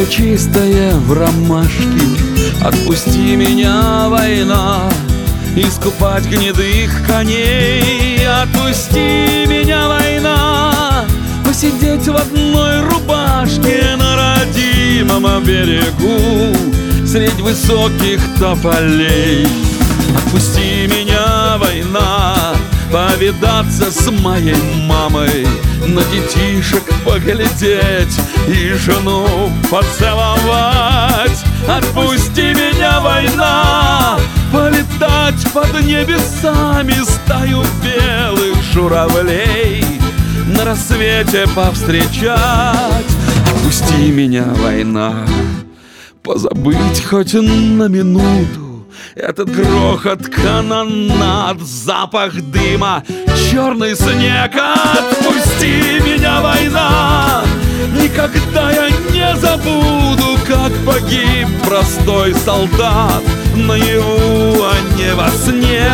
Поле чистое в ромашке, отпусти меня, война, искупать гнедых коней. Отпусти меня, война, посидеть в одной рубашке на родимом берегу средь высоких тополей. Отпусти меня, война, повидаться с моей мамой, на детишек поглядеть и жену поцеловать. Отпусти меня, война, полетать под небесами стаю белых журавлей, на рассвете повстречать. Отпусти меня, война, позабыть хоть на минуту этот грохот канонад, запах дыма, черный снег. Отпусти меня, война, никогда я не забуду, как погиб простой солдат наяву, а не во сне.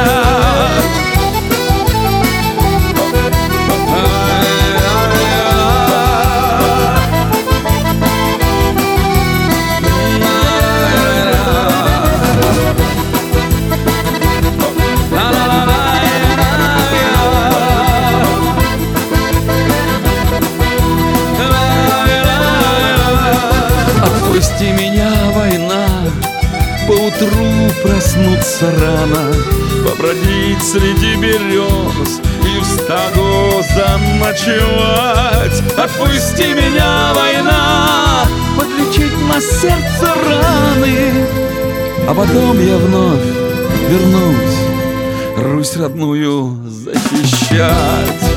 Отпусти меня, война, поутру проснуться рано, побродить среди берез и в стаду заночевать. Отпусти меня, война, подлечить на сердце раны, а потом я вновь вернусь Русь родную защищать.